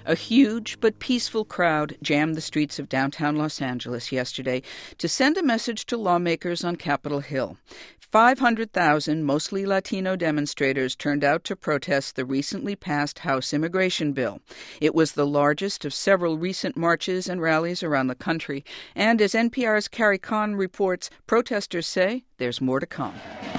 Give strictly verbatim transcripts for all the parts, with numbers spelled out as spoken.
A huge but peaceful crowd jammed the streets of downtown Los Angeles yesterday to send a message to lawmakers on Capitol Hill. five hundred thousand, mostly Latino demonstrators turned out to protest the recently passed House immigration bill. It was the largest of several recent marches and rallies around the country, and as N P R's Carrie Kahn reports, protesters say there's more to come.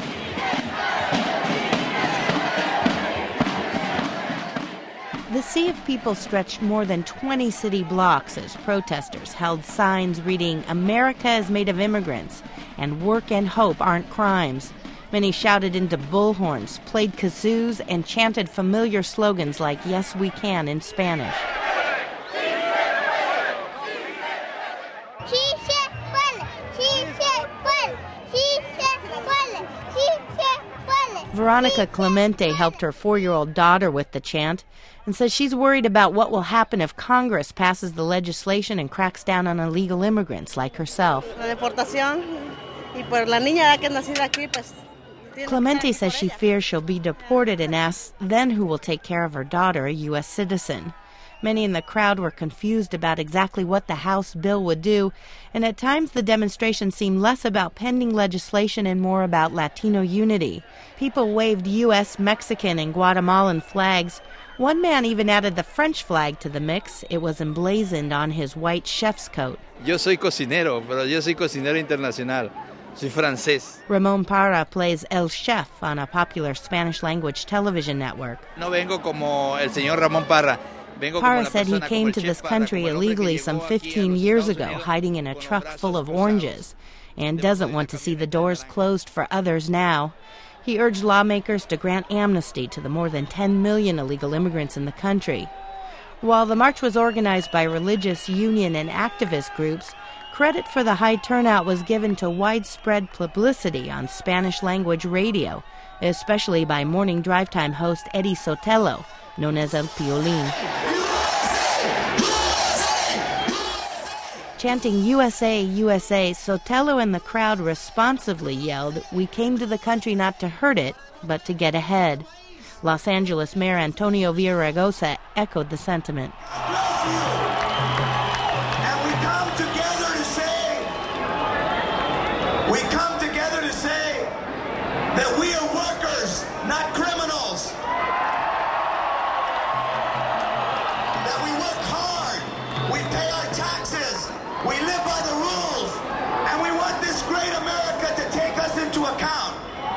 The sea of people stretched more than twenty city blocks as protesters held signs reading, "America is made of immigrants," and "Work and hope aren't crimes." Many shouted into bullhorns, played kazoos, and chanted familiar slogans like "Yes, we can" in Spanish. Veronica Clemente helped her four-year-old daughter with the chant and says she's worried about what will happen if Congress passes the legislation and cracks down on illegal immigrants like herself. Clemente says she fears she'll be deported and asks then who will take care of her daughter, a U S citizen. Many in the crowd were confused about exactly what the House bill would do, and at times the demonstration seemed less about pending legislation and more about Latino unity. People waved U S, Mexican, and Guatemalan flags. One man even added the French flag to the mix. It was emblazoned on his white chef's coat. Yo soy cocinero, pero yo soy cocinero internacional. Soy francés. Ramon Parra plays El Chef on a popular Spanish-language television network. No vengo como el señor Ramón Parra. Parra said he came to this country illegally some fifteen years ago, hiding in a truck full of oranges, and doesn't want to see the doors closed for others now. He urged lawmakers to grant amnesty to the more than ten million illegal immigrants in the country. While the march was organized by religious, union, and activist groups, credit for the high turnout was given to widespread publicity on Spanish-language radio, especially by morning drive time host Eddie Sotelo, known as El Piolín. Chanting U S A, U S A, Sotelo and the crowd responsively yelled, "We came to the country not to hurt it, but to get ahead." Los Angeles Mayor Antonio Villaraigosa echoed the sentiment. And we come together to say, we come together to say that we are workers, not criminals. That we work hard, we pay our taxes, we live by the rules, and we want this great America to take us into account.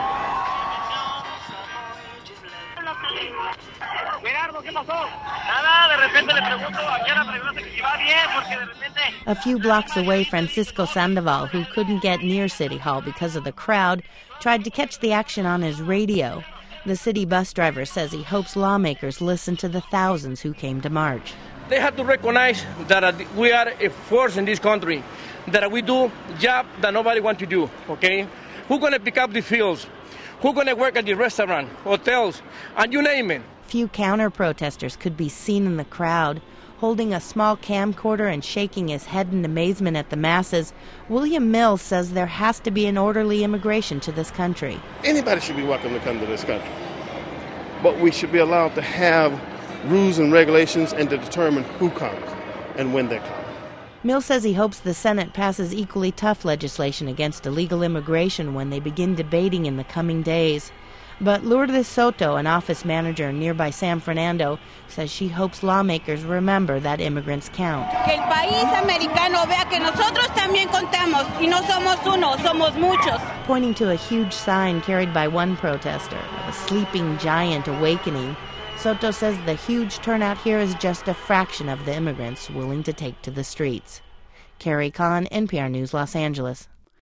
A few blocks away, Francisco Sandoval, who couldn't get near City Hall because of the crowd, tried to catch the action on his radio. The city bus driver says he hopes lawmakers listen to the thousands who came to march. They have to recognize that uh, we are a force in this country, that we do job that nobody wants to do, okay? Who's going to pick up the fields? Who's going to work at the restaurant, hotels, and you name it? Few counter-protesters could be seen in the crowd. Holding a small camcorder and shaking his head in amazement at the masses, William Mills says there has to be an orderly immigration to this country. Anybody should be welcome to come to this country. But we should be allowed to have rules and regulations and to determine who comes and when they come. Mills says he hopes the Senate passes equally tough legislation against illegal immigration when they begin debating in the coming days. But Lourdes Soto, an office manager in nearby San Fernando, says she hopes lawmakers remember that immigrants count. Que el país americano vea que nosotros también contamos y no somos uno, somos muchos. Pointing to a huge sign carried by one protester, a sleeping giant awakening, Soto says the huge turnout here is just a fraction of the immigrants willing to take to the streets. Carrie Kahn, N P R News, Los Angeles.